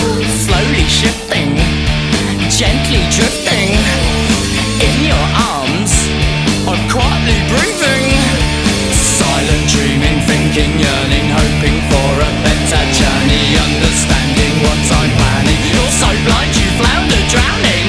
Slowly shifting, gently drifting in your arms, I'm quietly breathing. Silent dreaming, thinking, yearning, hoping for a better journey, understanding what I'm planning. You're so blind you flounder, drowning.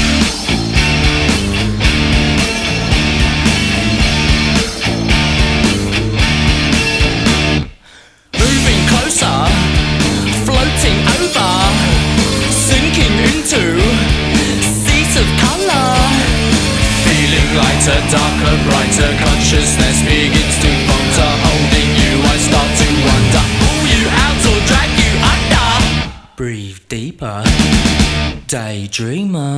Moving closer, floating over, sinking into seas of colour. Feeling lighter, darker, brighter, consciousness begins to falter. Holding you, I start to wonder, pull you out or drag you under. Breathe deeper, daydreamer.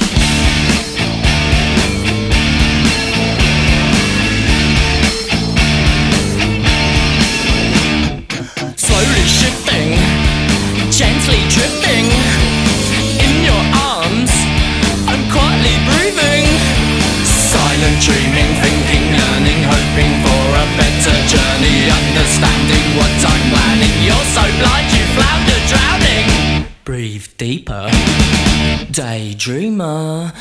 Slowly shifting, gently drifting in your arms, I'm quietly breathing. Silent dreaming, thinking, yearning, hoping for a better journey, understanding what I'm planning. You're so blind you flounder, drowning. Breathe deeper, daydreamer.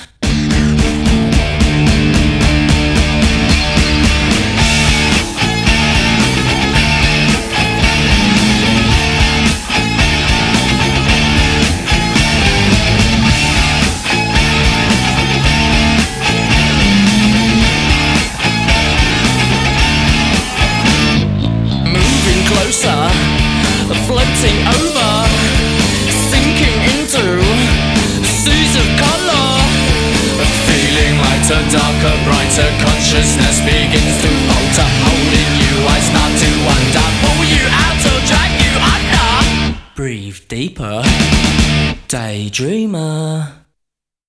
Closer, floating over, sinking into seas of colour. Feeling lighter, darker, brighter, consciousness begins to falter. Holding you, I start to wonder, pull you out or drag you under. Breathe deeper, daydreamer.